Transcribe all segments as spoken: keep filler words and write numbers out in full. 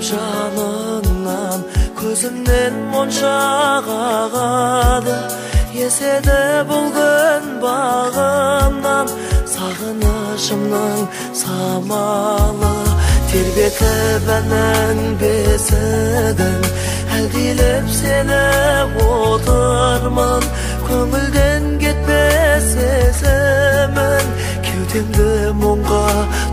жаныңнан көзімнен моншақ ағады еседі бұл күн бағымнан сағынышымның самалы тербетіп әннің бесігін әлдилеп сені отырмын көңілден кетпес сезімін кеудемді мұңға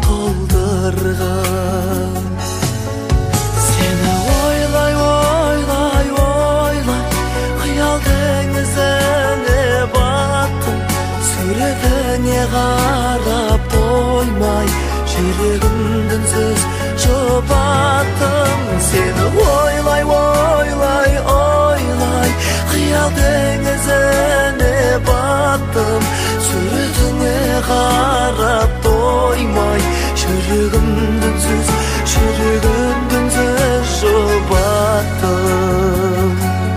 толтырған сені ойлай ойлай ойлай қиял теңізіне баттым суретіңе қарап тоймай жүрегімді үнсіз жұбаттым сені ойлай ойлай ойлай қиял теңізіне баттым суретіңе қарап тоймай жүрегімді үнсіз жүрегімді үнсіз жұбаттым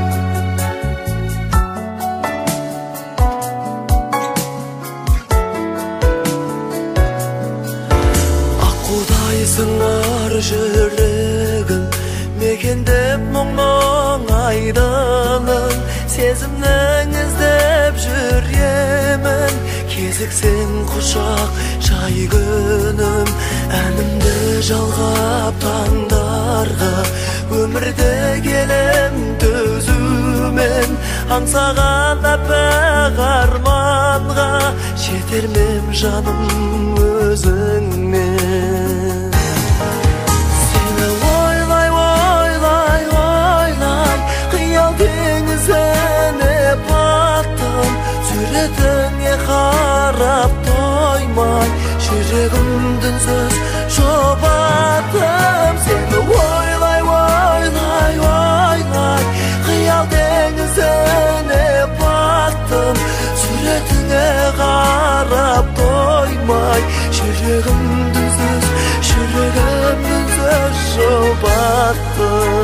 сыңар жүрегім мекендеп мұңның айдынын сезімнің іздеп жүремін кезіксең құшақ жай күнім әнімді жалғап таңдарға өмірде келем төзумен аңсаған аппақ арманға жетермем жаным өзіңмен сені ойлай ойлай ойлай қиял теңізіне баттым суретіңе қарап тоймай жүрегімді үнсіз жұбаттым сені ойлай ойлай ойлай қиял теңізіне баттым суретіңе қарап тоймай жүрегімді үнсіз жүрегімді үнсіз жұбаттым